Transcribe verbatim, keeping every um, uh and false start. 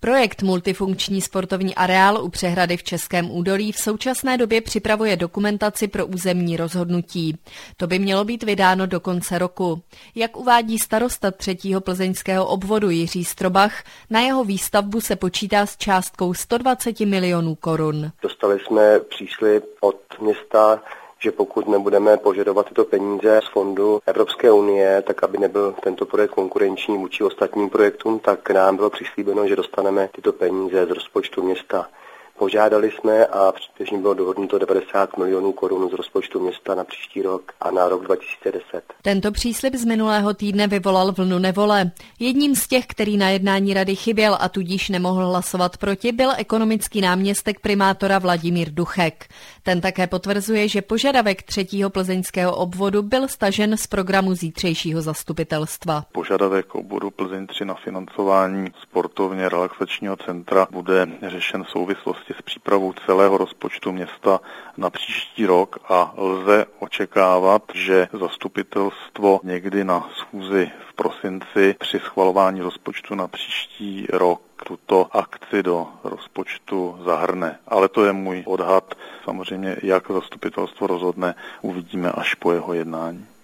Projekt Multifunkční sportovní areál u Přehrady v Českém Údolí v současné době připravuje dokumentaci pro územní rozhodnutí. To by mělo být vydáno do konce roku. Jak uvádí starosta třetího plzeňského obvodu Jiří Strobach, na jeho výstavbu se počítá s částkou sto dvacet milionů korun. Dostali jsme příslib od města, že pokud nebudeme požadovat tyto peníze z fondu Evropské unie, tak aby nebyl tento projekt konkurenční vůči ostatním projektům, tak nám bylo přislíbeno, že dostaneme tyto peníze z rozpočtu města. Požádali jsme a předběžně bylo dohodnuto devadesát milionů korun z rozpočtu města na příští rok a na rok dva tisíce deset. Tento příslib z minulého týdne vyvolal vlnu nevole. Jedním z těch, který na jednání rady chyběl a tudíž nemohl hlasovat proti, byl ekonomický náměstek primátora Vladimír Duchek. Ten také potvrzuje, že požadavek třetího plzeňského obvodu byl stažen z programu zítřejšího zastupitelstva. Požadavek obvodu Plzeň tři na financování sportovně relaxačního centra bude řešen v souvislosti s přípravou celého rozpočtu města na příští rok a lze očekávat, že zastupitelstvo někdy na schůzi v prosinci při schvalování rozpočtu na příští rok tuto akci do rozpočtu zahrne. Ale to je můj odhad. Samozřejmě, jak zastupitelstvo rozhodne, uvidíme až po jeho jednání.